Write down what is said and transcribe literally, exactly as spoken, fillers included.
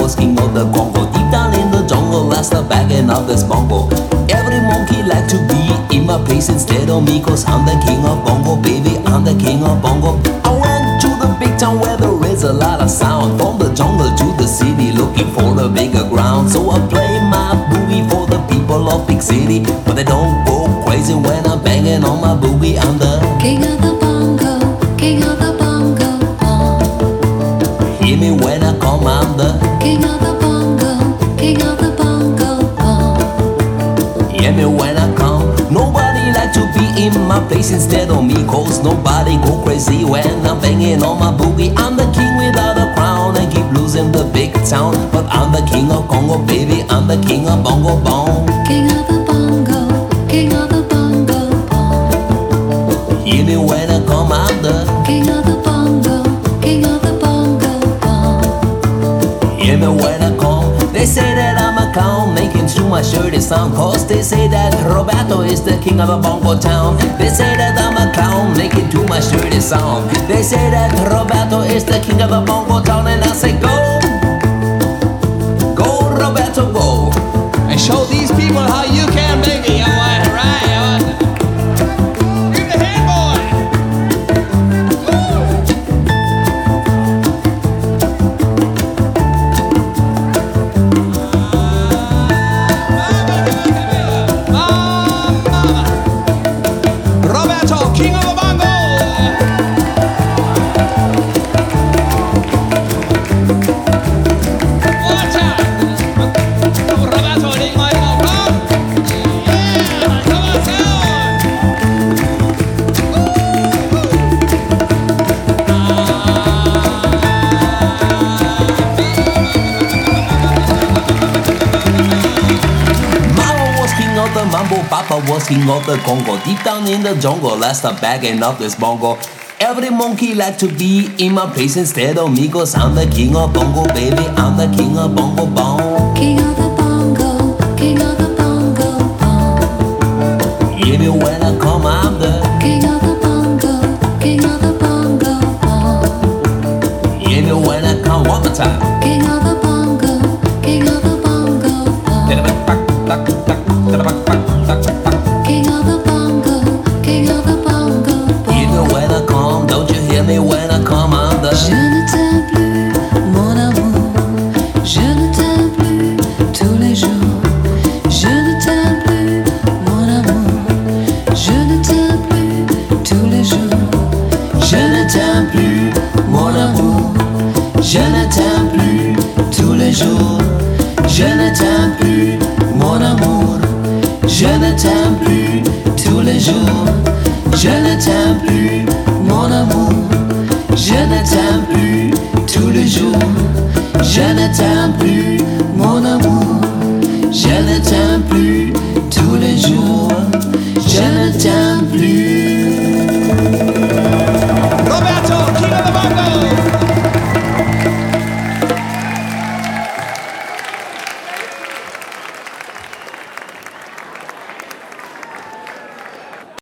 was king of the Congo. Deep down in the jungle, that's the bagging of this bongo. Every monkey like to be in my place instead of me, cause I'm the king of bongo, baby, I'm the king of bongo. I went to the big town where there is a lot of sound, from the jungle to the city, looking for a bigger ground. So I play my boogie for the people of big city, but they don't go crazy when I'm banging on my boogie. I'm the king of the bongo, king of the bongo bong. Hear me when I come, I'm the king of the bongo, king of the bongo bong. Hear me when I come. Nobody like to be in my place instead of me, cause nobody go crazy when I'm banging on my boogie. I'm the king without a crown and keep losing the big town, but I'm the king of Congo, baby, I'm the king of bongo bong. King of the bongo, king of the bongo bong. Hear me when I come, I'm the king of the bongo, king of the bongo bong. Hear me when I come. They say that I'm a clown, making sure my shirt is on, cause they say that Roberto is the king of the bongo town. They say that I'm a clown, making sure my shirt is on. They say that Roberto is the king of the bongo town, and I say go, go Roberto, go. And show these people how you can make it, right? Right? Give the hand, boy. Roberto, king of the bongo. Watch out. Roberto, take my phone. Yeah, come on, sound. Mama was king of the mambo, Papa was king of the Congo. Deep down in the jungle, that's the bagging of this bongo. Every monkey like to be in my place instead of me, cause I'm the king of bongo, baby, I'm the king of bongo bong. King of the bongo, king of the bongo bong. Hear me when I come, I'm the King of the bongo, king of the bongo bong. Hear me when I come, one more time. King of the bongo, king of the bongo bong. King of the bongo, king of the bongo Hear me bong. when I come, don't you hear me when I come, I'm the Je ne t'aime plus, mon amour. Je ne t'aime plus tous les jours. Je ne t'aime plus, mon amour. Je ne t'aime plus tous les jours. Je ne t'aime plus, mon amour. Je ne t'aime plus tous les jours. Je ne t'aime plus, mon amour. Je ne t'aime plus tous les jours. Je ne t'aime plus, mon amour. Je ne t'aime plus tous les jours. Je ne t'aime plus, mon amour. Je ne t'aime plus tous les jours.